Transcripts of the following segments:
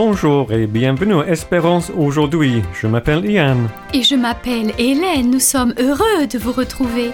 Bonjour et bienvenue à Espérance aujourd'hui. Je m'appelle Ian. Et je m'appelle Hélène. Nous sommes heureux de vous retrouver.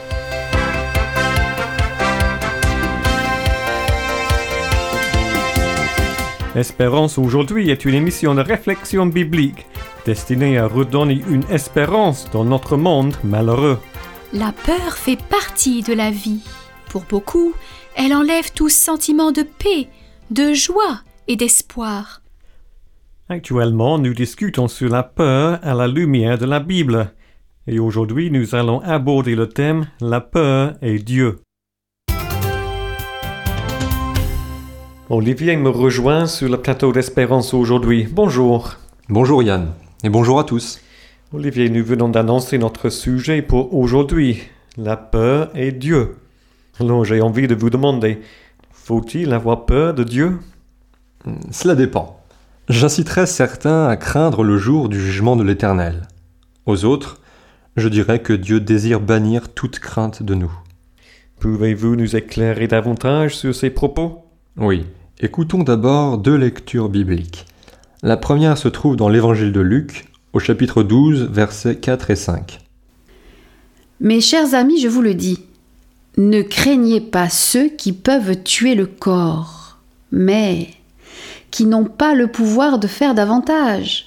Espérance aujourd'hui est une émission de réflexion biblique destinée à redonner une espérance dans notre monde malheureux. La peur fait partie de la vie. Pour beaucoup, elle enlève tout sentiment de paix, de joie et d'espoir. Actuellement, nous discutons sur la peur à la lumière de la Bible. Et aujourd'hui, nous allons aborder le thème « La peur et Dieu ». Olivier me rejoint sur le plateau d'Espérance aujourd'hui. Bonjour. Bonjour Yann, et bonjour à tous. Olivier, nous venons d'annoncer notre sujet pour aujourd'hui, la peur et Dieu. Alors j'ai envie de vous demander, faut-il avoir peur de Dieu ? Cela dépend. J'inciterai certains à craindre le jour du jugement de l'Éternel. Aux autres, je dirais que Dieu désire bannir toute crainte de nous. Pouvez-vous nous éclairer davantage sur ces propos ? Oui, écoutons d'abord deux lectures bibliques. La première se trouve dans l'Évangile de Luc, au chapitre 12, versets 4 et 5. Mes chers amis, je vous le dis, ne craignez pas ceux qui peuvent tuer le corps, mais qui n'ont pas le pouvoir de faire davantage.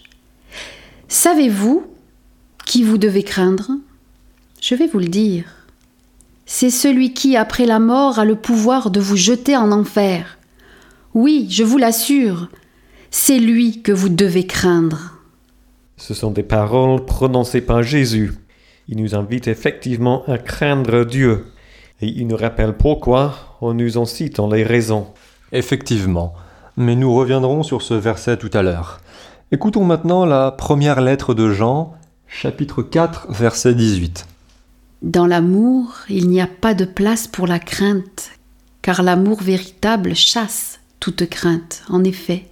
Savez-vous qui vous devez craindre ? Je vais vous le dire. C'est celui qui, après la mort, a le pouvoir de vous jeter en enfer. Oui, je vous l'assure, c'est lui que vous devez craindre. Ce sont des paroles prononcées par Jésus. Il nous invite effectivement à craindre Dieu. Et il nous rappelle pourquoi en nous en citant les raisons. Effectivement, mais nous reviendrons sur ce verset tout à l'heure. Écoutons maintenant la première lettre de Jean, chapitre 4, verset 18. Dans l'amour, il n'y a pas de place pour la crainte, car l'amour véritable chasse toute crainte, en effet.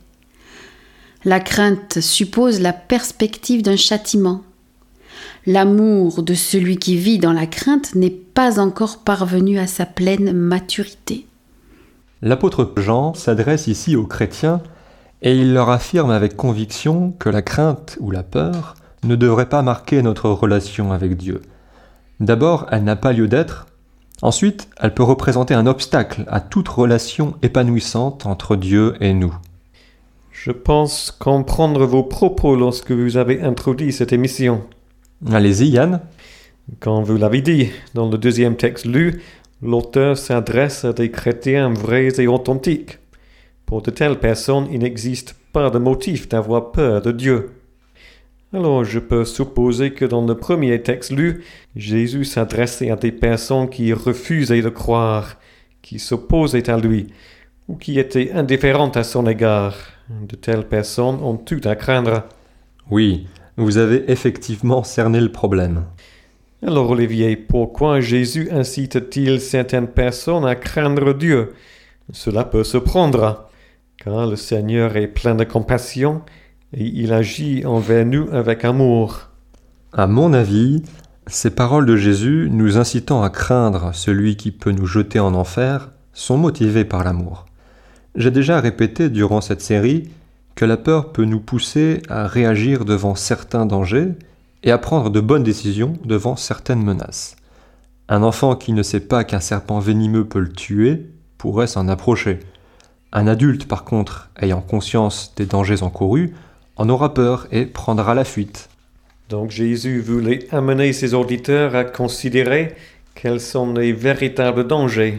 La crainte suppose la perspective d'un châtiment. L'amour de celui qui vit dans la crainte n'est pas encore parvenu à sa pleine maturité. L'apôtre Jean s'adresse ici aux chrétiens et il leur affirme avec conviction que la crainte ou la peur ne devrait pas marquer notre relation avec Dieu. D'abord, elle n'a pas lieu d'être. Ensuite, elle peut représenter un obstacle à toute relation épanouissante entre Dieu et nous. Je pense comprendre vos propos lorsque vous avez introduit cette émission. Allez-y, Yann. Quand vous l'avez dit, dans le deuxième texte lu, l'auteur s'adresse à des chrétiens vrais et authentiques. Pour de telles personnes, il n'existe pas de motif d'avoir peur de Dieu. Alors je peux supposer que dans le premier texte lu, Jésus s'adressait à des personnes qui refusaient de croire, qui s'opposaient à lui, ou qui étaient indifférentes à son égard. De telles personnes ont tout à craindre. Oui, vous avez effectivement cerné le problème. Alors Olivier, pourquoi Jésus incite-t-il certaines personnes à craindre Dieu ? Cela peut se prendre, car le Seigneur est plein de compassion et il agit envers nous avec amour. À mon avis, ces paroles de Jésus nous incitant à craindre celui qui peut nous jeter en enfer sont motivées par l'amour. J'ai déjà répété durant cette série que la peur peut nous pousser à réagir devant certains dangers et à prendre de bonnes décisions devant certaines menaces. Un enfant qui ne sait pas qu'un serpent venimeux peut le tuer pourrait s'en approcher. Un adulte, par contre, ayant conscience des dangers encourus, en aura peur et prendra la fuite. Donc Jésus voulait amener ses auditeurs à considérer quels sont les véritables dangers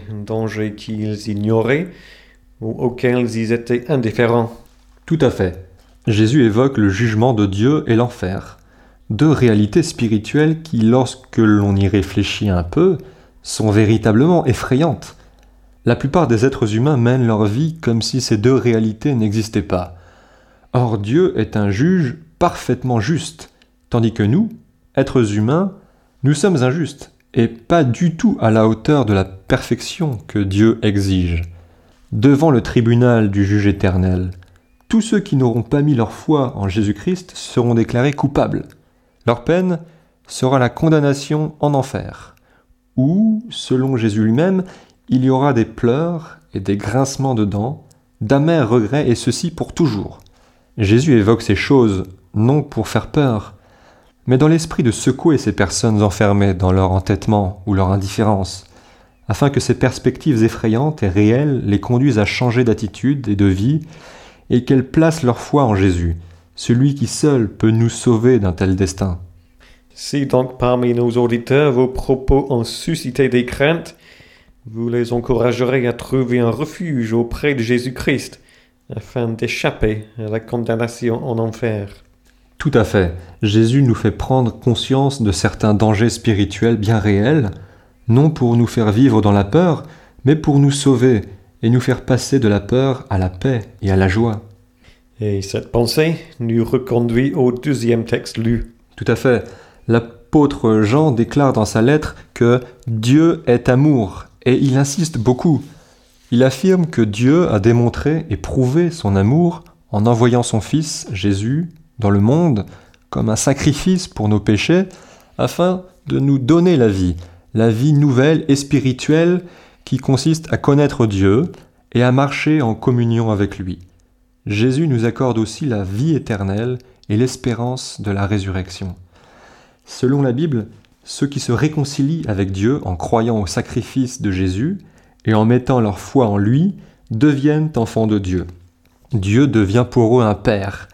qu'ils ignoraient ou auxquels ils étaient indifférents. Tout à fait. Jésus évoque le jugement de Dieu et l'enfer. Deux réalités spirituelles qui, lorsque l'on y réfléchit un peu, sont véritablement effrayantes. La plupart des êtres humains mènent leur vie comme si ces deux réalités n'existaient pas. Or, Dieu est un juge parfaitement juste, tandis que nous, êtres humains, nous sommes injustes et pas du tout à la hauteur de la perfection que Dieu exige. Devant le tribunal du juge éternel, tous ceux qui n'auront pas mis leur foi en Jésus-Christ seront déclarés coupables. Leur peine sera la condamnation en enfer, où, selon Jésus lui-même, il y aura des pleurs et des grincements de dents, d'amers regrets, et ceci pour toujours. Jésus évoque ces choses non pour faire peur, mais dans l'esprit de secouer ces personnes enfermées dans leur entêtement ou leur indifférence, afin que ces perspectives effrayantes et réelles les conduisent à changer d'attitude et de vie, et qu'elles placent leur foi en Jésus, celui qui seul peut nous sauver d'un tel destin. Si donc parmi nos auditeurs vos propos ont suscité des craintes, vous les encouragerez à trouver un refuge auprès de Jésus-Christ, afin d'échapper à la condamnation en enfer. Tout à fait. Jésus nous fait prendre conscience de certains dangers spirituels bien réels, non pour nous faire vivre dans la peur, mais pour nous sauver et nous faire passer de la peur à la paix et à la joie. Et cette pensée nous reconduit au deuxième texte lu. Tout à fait. L'apôtre Jean déclare dans sa lettre que Dieu est amour, et il insiste beaucoup. Il affirme que Dieu a démontré et prouvé son amour en envoyant son Fils, Jésus, dans le monde comme un sacrifice pour nos péchés, afin de nous donner la vie nouvelle et spirituelle qui consiste à connaître Dieu et à marcher en communion avec lui. Jésus nous accorde aussi la vie éternelle et l'espérance de la résurrection. Selon la Bible, ceux qui se réconcilient avec Dieu en croyant au sacrifice de Jésus et en mettant leur foi en lui deviennent enfants de Dieu. Dieu devient pour eux un Père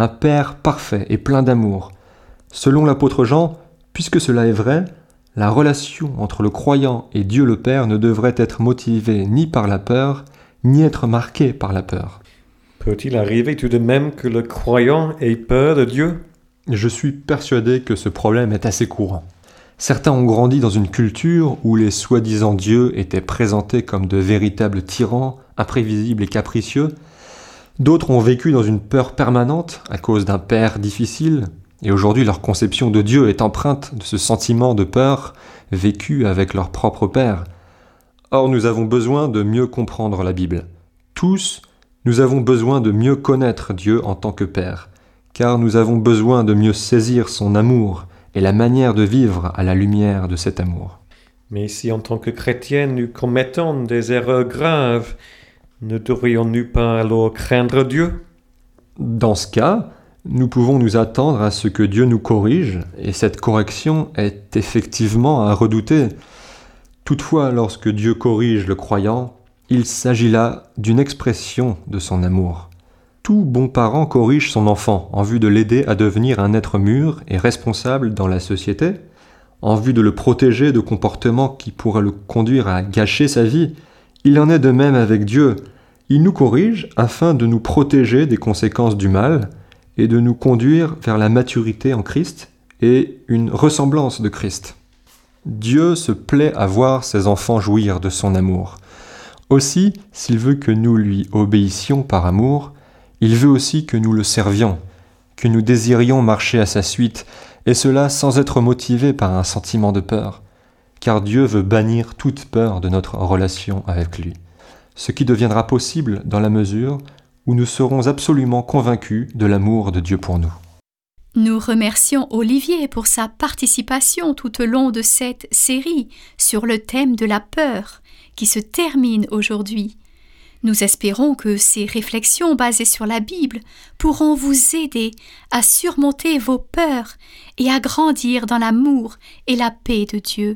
parfait et plein d'amour. Selon l'apôtre Jean, puisque cela est vrai, la relation entre le croyant et Dieu le Père ne devrait être motivée ni par la peur, ni être marquée par la peur. Peut-il arriver tout de même que le croyant ait peur de Dieu ? Je suis persuadé que ce problème est assez courant. Certains ont grandi dans une culture où les soi-disant dieux étaient présentés comme de véritables tyrans, imprévisibles et capricieux. D'autres ont vécu dans une peur permanente à cause d'un père difficile, et aujourd'hui leur conception de Dieu est empreinte de ce sentiment de peur vécu avec leur propre père. Or, nous avons besoin de mieux comprendre la Bible. Tous, nous avons besoin de mieux connaître Dieu en tant que Père, car nous avons besoin de mieux saisir son amour et la manière de vivre à la lumière de cet amour. Mais si en tant que chrétiens nous commettons des erreurs graves, ne devrions-nous pas alors craindre Dieu ? Dans ce cas, nous pouvons nous attendre à ce que Dieu nous corrige, et cette correction est effectivement à redouter. Toutefois, lorsque Dieu corrige le croyant, il s'agit là d'une expression de son amour. Tout bon parent corrige son enfant en vue de l'aider à devenir un être mûr et responsable dans la société, en vue de le protéger de comportements qui pourraient le conduire à gâcher sa vie. Il en est de même avec Dieu. Il nous corrige afin de nous protéger des conséquences du mal et de nous conduire vers la maturité en Christ et une ressemblance de Christ. Dieu se plaît à voir ses enfants jouir de son amour. Aussi, s'il veut que nous lui obéissions par amour, il veut aussi que nous le servions, que nous désirions marcher à sa suite, et cela sans être motivé par un sentiment de peur, car Dieu veut bannir toute peur de notre relation avec lui, ce qui deviendra possible dans la mesure où nous serons absolument convaincus de l'amour de Dieu pour nous. Nous remercions Olivier pour sa participation tout au long de cette série sur le thème de la peur qui se termine aujourd'hui. Nous espérons que ces réflexions basées sur la Bible pourront vous aider à surmonter vos peurs et à grandir dans l'amour et la paix de Dieu.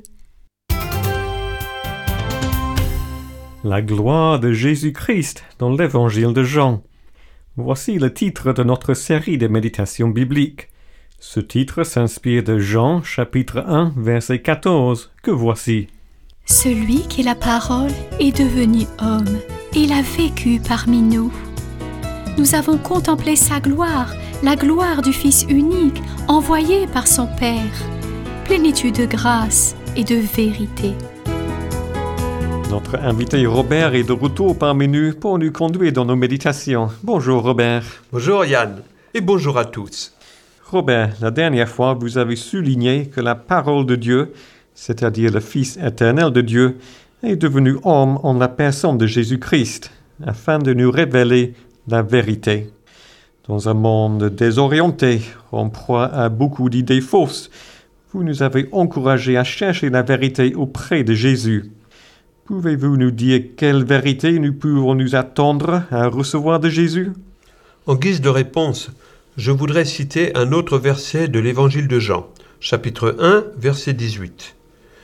La gloire de Jésus-Christ dans l'Évangile de Jean. Voici le titre de notre série de méditations bibliques. Ce titre s'inspire de Jean, chapitre 1, verset 14, que voici. « Celui qui est la parole est devenu homme, et il a vécu parmi nous. Nous avons contemplé sa gloire, la gloire du Fils unique, envoyé par son Père, plénitude de grâce et de vérité. » Notre invité Robert est de retour parmi nous pour nous conduire dans nos méditations. Bonjour Robert. Bonjour Yann, et bonjour à tous. Robert, la dernière fois, vous avez souligné que la parole de Dieu, c'est-à-dire le Fils éternel de Dieu, est devenu homme en la personne de Jésus-Christ, afin de nous révéler la vérité. Dans un monde désorienté, en proie à beaucoup d'idées fausses, vous nous avez encouragés à chercher la vérité auprès de Jésus. Pouvez-vous nous dire quelle vérité nous pouvons nous attendre à recevoir de Jésus ? En guise de réponse, je voudrais citer un autre verset de l'Évangile de Jean, chapitre 1, verset 18.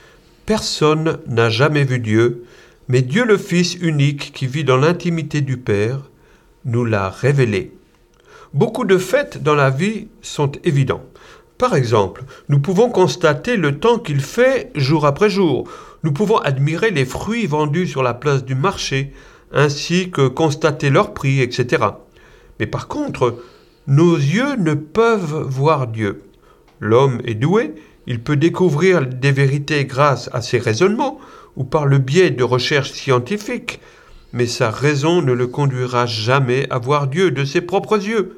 « Personne n'a jamais vu Dieu, mais Dieu le Fils unique qui vit dans l'intimité du Père nous l'a révélé. » Beaucoup de faits dans la vie sont évidents. Par exemple, nous pouvons constater le temps qu'il fait jour après jour. Nous pouvons admirer les fruits vendus sur la place du marché, ainsi que constater leur prix, etc. Mais par contre, nos yeux ne peuvent voir Dieu. L'homme est doué, il peut découvrir des vérités grâce à ses raisonnements ou par le biais de recherches scientifiques, mais sa raison ne le conduira jamais à voir Dieu de ses propres yeux.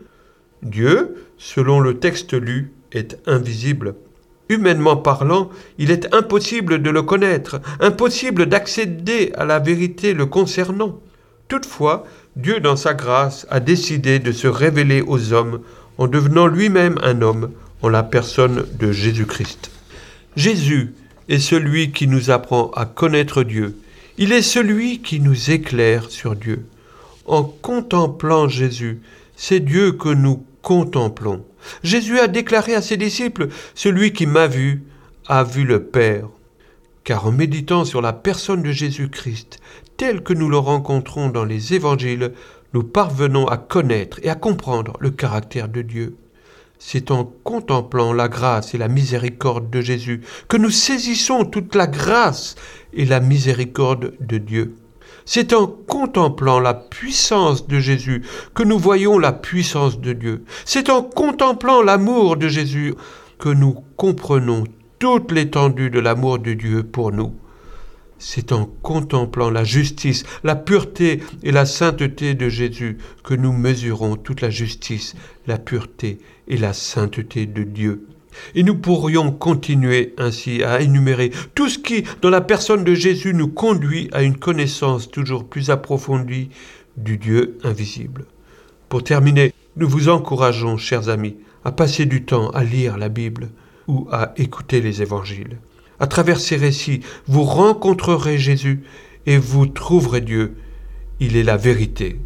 Dieu, selon le texte lu, est invisible. Humainement parlant, il est impossible de le connaître, impossible d'accéder à la vérité le concernant. Toutefois, Dieu, dans sa grâce, a décidé de se révéler aux hommes en devenant lui-même un homme, en la personne de Jésus-Christ. Jésus est celui qui nous apprend à connaître Dieu. Il est celui qui nous éclaire sur Dieu. En contemplant Jésus, c'est Dieu que nous contemplons. Jésus a déclaré à ses disciples « Celui qui m'a vu a vu le Père ». Car en méditant sur la personne de Jésus-Christ, tel que nous le rencontrons dans les évangiles, nous parvenons à connaître et à comprendre le caractère de Dieu. C'est en contemplant la grâce et la miséricorde de Jésus que nous saisissons toute la grâce et la miséricorde de Dieu. C'est en contemplant la puissance de Jésus que nous voyons la puissance de Dieu. C'est en contemplant l'amour de Jésus que nous comprenons toute l'étendue de l'amour de Dieu pour nous. C'est en contemplant la justice, la pureté et la sainteté de Jésus que nous mesurons toute la justice, la pureté et la sainteté de Dieu. Et nous pourrions continuer ainsi à énumérer tout ce qui, dans la personne de Jésus, nous conduit à une connaissance toujours plus approfondie du Dieu invisible. Pour terminer, nous vous encourageons, chers amis, à passer du temps à lire la Bible ou à écouter les évangiles. À travers ces récits, vous rencontrerez Jésus et vous trouverez Dieu. Il est la vérité.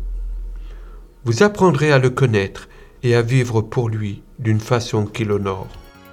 Vous apprendrez à le connaître et à vivre pour lui d'une façon qui l'honore.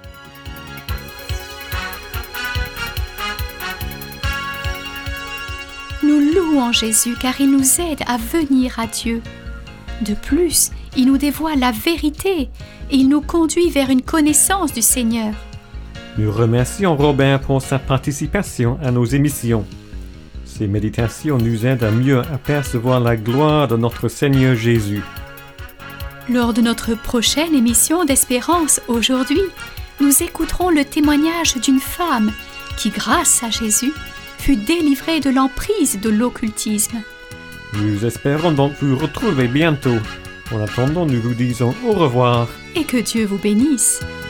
Nous louons Jésus car il nous aide à venir à Dieu. De plus, il nous dévoile la vérité et il nous conduit vers une connaissance du Seigneur. Nous remercions Robin pour sa participation à nos émissions. Ces méditations nous aident à mieux apercevoir la gloire de notre Seigneur Jésus. Lors de notre prochaine émission d'Espérance aujourd'hui, nous écouterons le témoignage d'une femme qui, grâce à Jésus, fut délivrée de l'emprise de l'occultisme. Nous espérons donc vous retrouver bientôt. En attendant, nous vous disons au revoir. Et que Dieu vous bénisse.